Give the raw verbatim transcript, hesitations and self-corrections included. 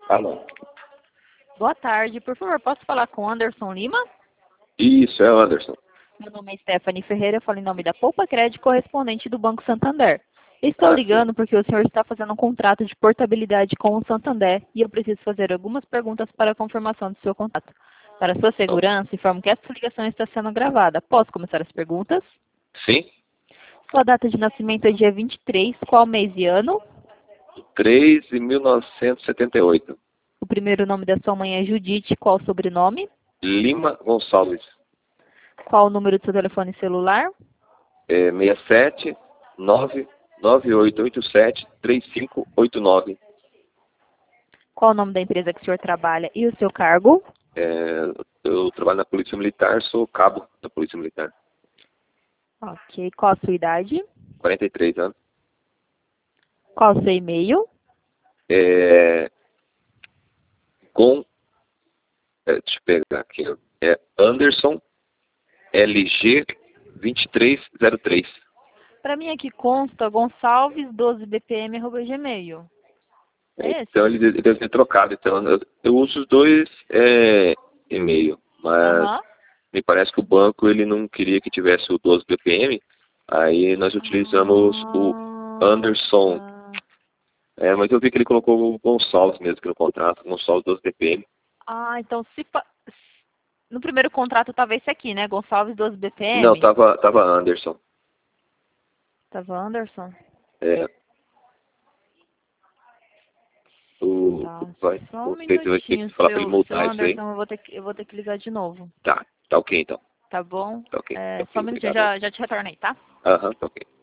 Alô? Boa tarde, por favor, posso falar com Anderson Lima? Isso, é o Anderson. Meu nome é Stephanie Ferreira, eu falo em nome da Poupa Crédito, correspondente do Banco Santander. Estou Ah, ligando porque o senhor está fazendo um contrato de portabilidade com o Santander e eu preciso fazer algumas perguntas para a confirmação do seu contato. Para sua sim. segurança, informo que esta ligação está sendo gravada. Posso começar as perguntas? Sim? Sua data de nascimento é dia vinte e três, qual mês e ano? três de mil novecentos e setenta e oito. O primeiro nome da sua mãe é Judite, qual o sobrenome? Lima Gonçalves. Qual o número do seu telefone celular? É seis sete nove nove oito oito sete três cinco oito nove. Qual o nome da empresa que o senhor trabalha e o seu cargo? É, eu trabalho na Polícia Militar, sou cabo da Polícia Militar. Ok. Qual a sua idade? quarenta e três anos. Qual o seu e-mail? É, com... É, deixa eu pegar aqui. Ó. É Anderson L G dois três zero três. Para mim aqui consta Gonçalves doze B P M arroba gmail. É esse? Então ele de- deve ter trocado. Então eu, eu uso os dois é, e-mail, mas Aham. me parece que o banco ele não queria que tivesse o doze B P M. Aí nós utilizamos o Anderson. Ah, É, mas eu vi que ele colocou o Gonçalves mesmo aqui no contrato, Gonçalves doze B P M. ah, então se fa... no primeiro contrato tava esse aqui, né? Gonçalves doze Não, B P M. tava, tava Anderson. Tava Anderson. É, o, Tá, vai, só um não sei se vai ter minutinho, que falar para ele seu, seu mudar isso aí. Anderson, eu vou ter que, eu vou ter que ligar de novo. Tá, tá ok então. Tá bom? Tá ok, tá É, só ok, um minutinho, obrigado aí. já, já te retorno aí, tá? Aham, tá ok.